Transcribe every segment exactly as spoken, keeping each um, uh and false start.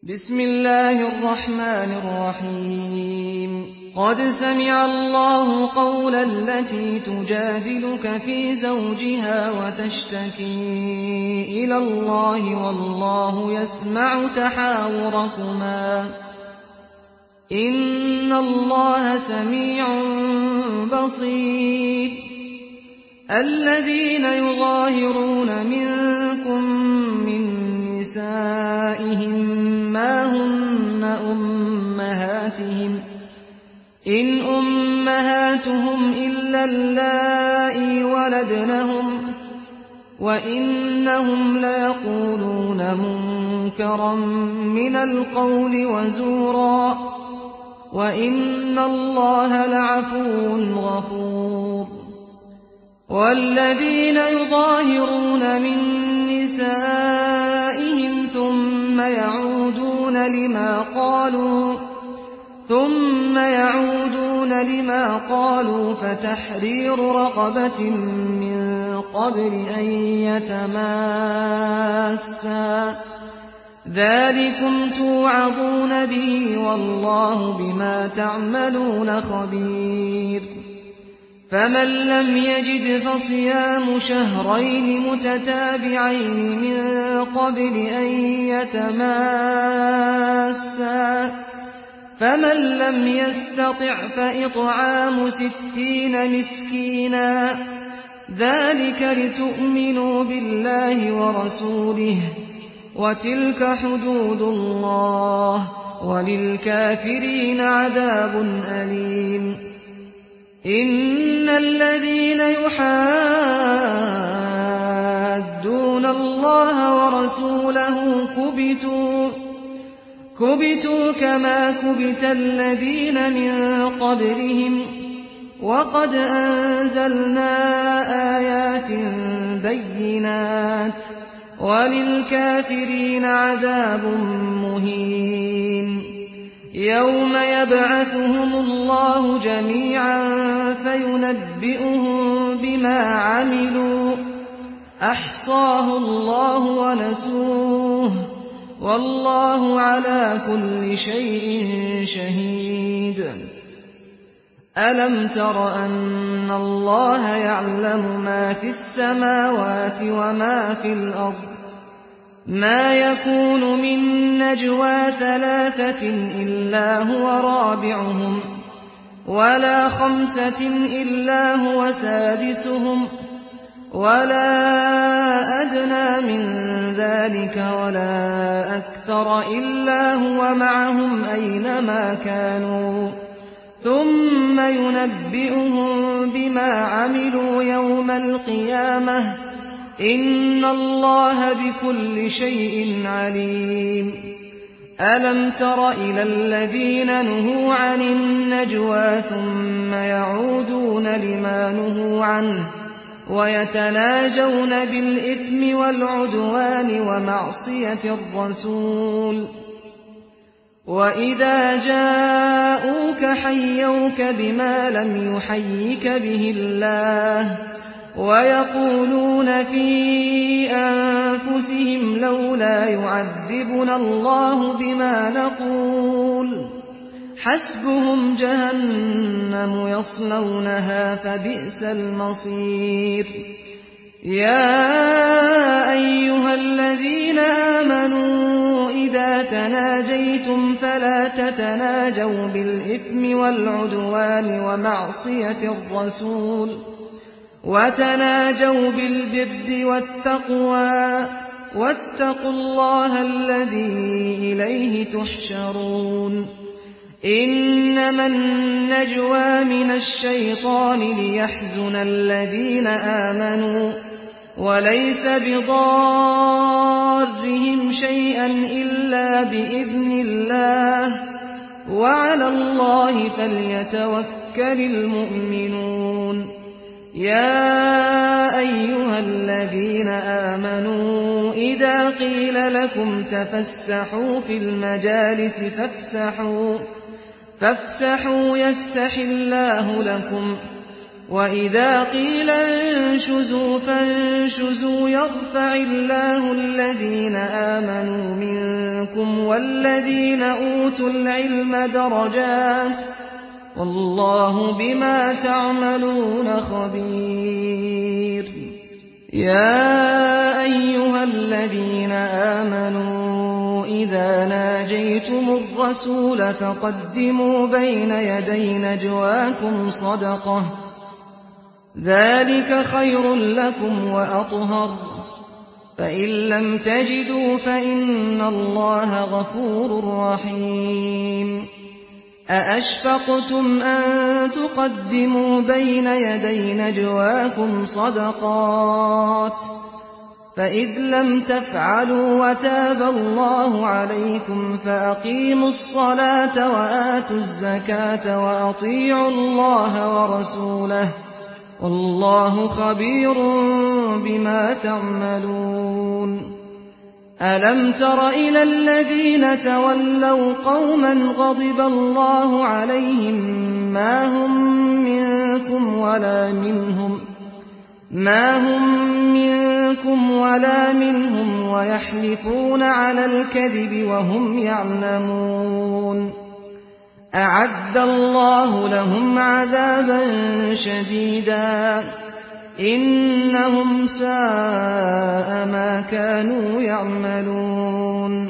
بسم الله الرحمن الرحيم قد سمع الله قول التي تجادلك في زوجها وتشتكي إلى الله والله يسمع تحاوركما إن الله سميع بصير الذين يظاهرون منكم من نسائهم ما هن أمهاتهم إن أمهاتهم إلا اللائي ولدنهم وإنهم ليقولون منكرا من القول وزورا وإن الله لعفو غفور والذين يظاهرون من نسائهم ثم يعودون لما قالوا ثم يعودون لما قالوا فتحرير رقبة من قبل أن يتماسا ذلكم توعظون به والله بما تعملون خبير فمن لم يجد فصيام شهرين متتابعين من قبل أن يتماسا فمن لم يستطع فإطعام ستين مسكينا ذلك لتؤمنوا بالله ورسوله وتلك حدود الله وللكافرين عذاب أليم إن الذين يحادون الله ورسوله كبتوا كبتوا كما كبت الذين من قبلهم وقد أنزلنا آيات بينات وللكافرين عذاب مهين يوم يبعثهم الله جميعا فينبئهم بما عملوا أحصاه الله ونسوه والله على كل شيء شهيد ألم تر أن الله يعلم ما في السماوات وما في الأرض ما يكون من نجوى ثلاثة إلا هو رابعهم ولا خمسة إلا هو سادسهم ولا أدنى من ذلك ولا أكثر إلا هو معهم أينما كانوا ثم ينبئهم بما عملوا يوم القيامة إن الله بكل شيء عليم ألم تر إلى الذين نهوا عن النجوى ثم يعودون لما نهوا عنه ويتناجون بالإثم والعدوان ومعصية الرسول وإذا جاءوك حيوك بما لم يحيك به الله ويقولون في أنفسهم لولا يعذبنا الله بما نقول حسبهم جهنم يصلونها فبئس المصير يا أيها الذين آمنوا إذا تناجيتم فلا تتناجوا بالإثم والعدوان ومعصية الرسول وتناجوا بالبر والتقوى واتقوا الله الذي إليه تحشرون إنما النجوى من الشيطان ليحزن الذين آمنوا وليس بضارهم شيئا إلا بإذن الله وعلى الله فليتوكل المؤمنون يا أيها الذين آمنوا إذا قيل لكم تفسحوا في المجالس فافسحوا فافسحوا يفسح الله لكم وإذا قيل انشزوا فانشزوا يرفع الله الذين آمنوا منكم والذين أوتوا العلم درجات والله بما تعملون خبير. يا أيها الذين آمنوا إذا ناجيتم الرسول فقدموا بين يدي نجواكم صدقة ذلك خير لكم وأطهر فإن لم تجدوا فإن الله غفور رحيم. أأشفقتم أن تقدموا بين يدي نجواكم صدقات فإذ لم تفعلوا وتاب الله عليكم فأقيموا الصلاة وآتوا الزكاة وأطيعوا الله ورسوله والله خبير بما تعملون. ألم تر إلى الذين تولوا قوما غضب الله عليهم ما هم منكم ولا منهم ما هم منكم ولا منهم ويحلفون على الكذب وهم يعلمون أعد الله لهم عذابا شديدا إنهم ساء ما كانوا يعملون.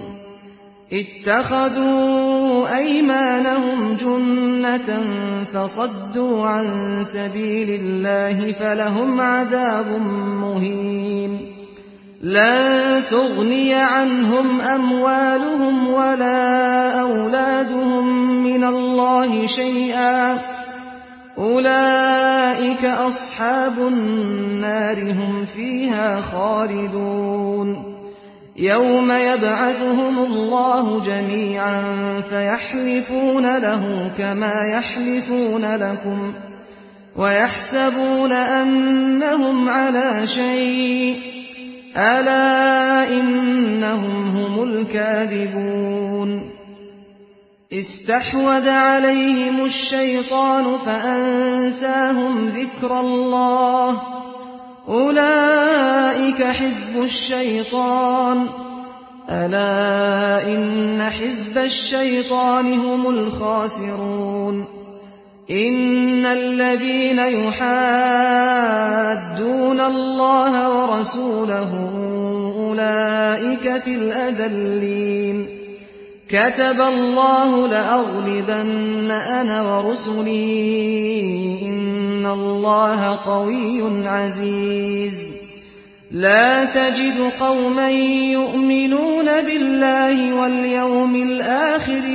اتخذوا أيمانهم جنة فصدوا عن سبيل الله فلهم عذاب مهين. لا تغني عنهم أموالهم ولا أولادهم من الله شيئا أولئك أصحاب النار هم فيها خالدون. يوم يبعثهم الله جميعا فيحلفون له كما يحلفون لكم ويحسبون أنهم على شيء ألا إنهم هم الكاذبون. استحوذ عليهم الشيطان فأنساهم ذكر الله أولئك حزب الشيطان ألا إن حزب الشيطان هم الخاسرون. إن الذين يحادون الله ورسوله أولئك في الأذلين. كتب الله لأغلبن أنا ورسلي إن الله قوي عزيز. لا تجد قوما يؤمنون بالله واليوم الآخر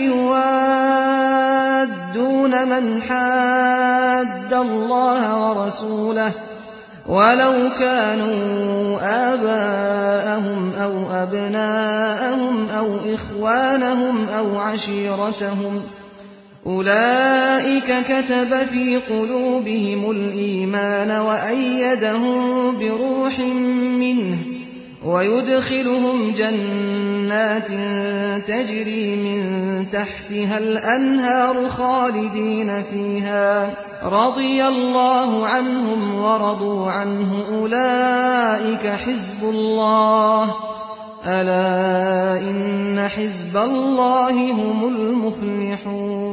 يوادون من حاد الله ورسوله ولو كانوا آباءهم أو أبناءهم أو إخوانهم أو عشيرتهم أولئك كتب في قلوبهم الإيمان وأيدهم بروح منه ويدخلهم جنات تجري من تحتها الأنهار خالدين فيها رضي الله عنهم ورضوا عنه أولئك حزب الله ألا إن حزب الله هم المفلحون.